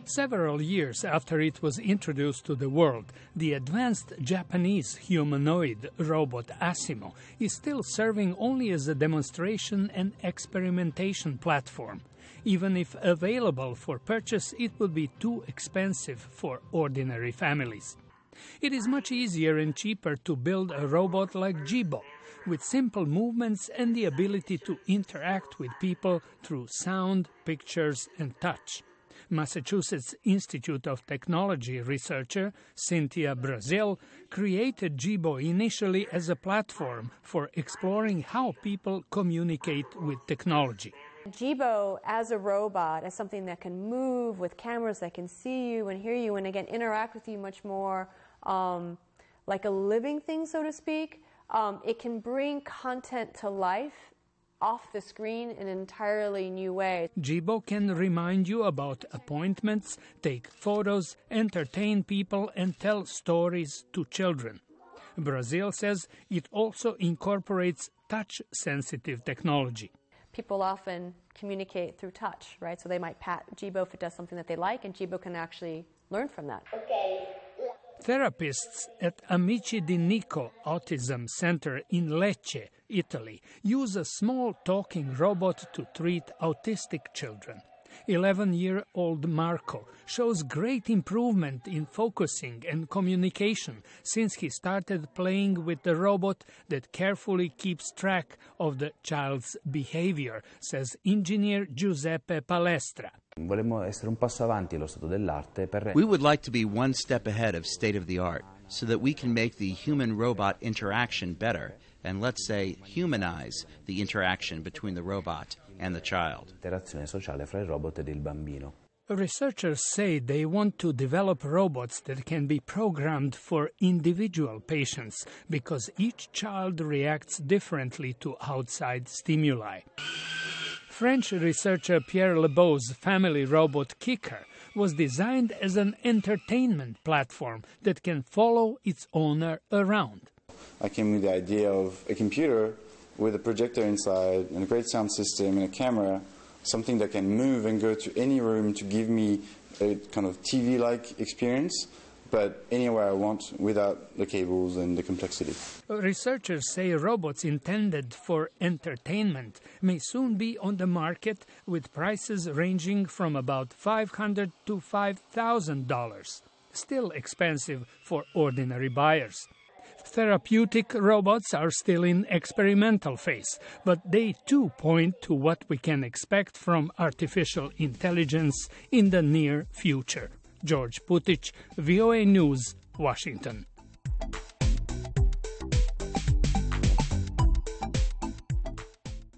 Several years after it was introduced to the world, the advanced Japanese humanoid robot Asimo is still serving only as a demonstration and experimentation platform. Even if available for purchase, it would be too expensive for ordinary families. It is much easier and cheaper to build a robot like Jibo, with simple movements and the ability to interact with people through sound, pictures, and touch. Massachusetts Institute of Technology researcher Cynthia Brazil created Jibo initially as a platform for exploring how people communicate with technology. Jibo as a robot, as something that can move with cameras that can see you and hear you and again interact with you much more like a living thing, so to speak. It can bring content to life off the screen in an entirely new way. Jibo can remind you about appointments, take photos, entertain people, and tell stories to children. Brazil says it also incorporates touch-sensitive technology. People often communicate through touch, right? So they might pat Jibo if it does something that they like, and Jibo can actually learn from that. Okay. Therapists at Amici di Nico Autism Center in Lecce, Italy, use a small talking robot to treat autistic children. 11-year-old Marco shows great improvement in focusing and communication since he started playing with the robot that carefully keeps track of the child's behavior, says engineer Giuseppe Palestra. We would like to be one step ahead of state-of-the-art so that we can make the human-robot interaction better and, let's say, humanize the interaction between the robot and the child. Researchers say they want to develop robots that can be programmed for individual patients because each child reacts differently to outside stimuli. French researcher Pierre Lebeau's family robot Kicker was designed as an entertainment platform that can follow its owner around. I came with the idea of a computer with a projector inside and a great sound system and a camera, something that can move and go to any room to give me a kind of TV-like experience, but anywhere I want without the cables and the complexity. Researchers say robots intended for entertainment may soon be on the market with prices ranging from about $500 to $5,000, still expensive for ordinary buyers. Therapeutic robots are still in experimental phase, but they too point to what we can expect from artificial intelligence in the near future. George Putic, VOA News, Washington.